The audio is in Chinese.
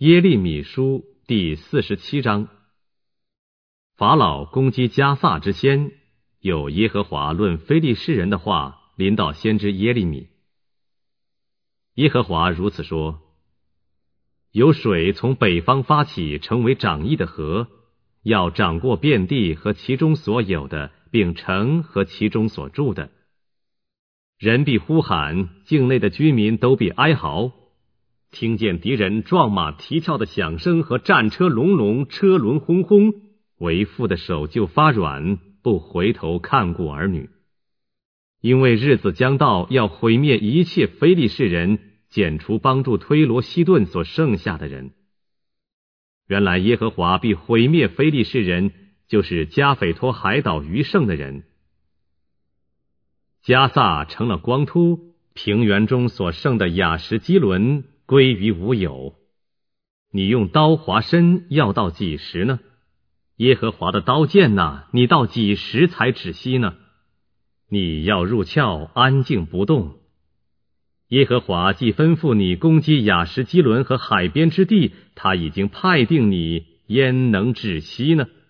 耶利米书第47章。法老攻击加萨之先，有耶和华论非利士人的话临到先知耶利米。耶和华如此说：有水从北方发起，成为涨溢的河，要涨过遍地和其中所有的，并城和其中所住的。人必呼喊，境内的居民都必哀嚎，听见敌人撞马蹄跳的响声和战车隆隆，车轮轰轰，为父的手就发软，不回头看顾儿女。因为日子将到，要毁灭一切非利士人，剪除帮助推罗西顿所剩下的人。原来耶和华必毁灭非利士人，就是加斐托海岛余剩的人。加萨成了光秃，平原中所剩的雅什基伦归于无有。你用刀划身，要到几时呢？耶和华的刀剑哪，你到几时才止息呢？你要入鞘，安静不动。耶和华既吩咐你攻击雅什基伦和海边之地，他已经派定你，焉能止息呢？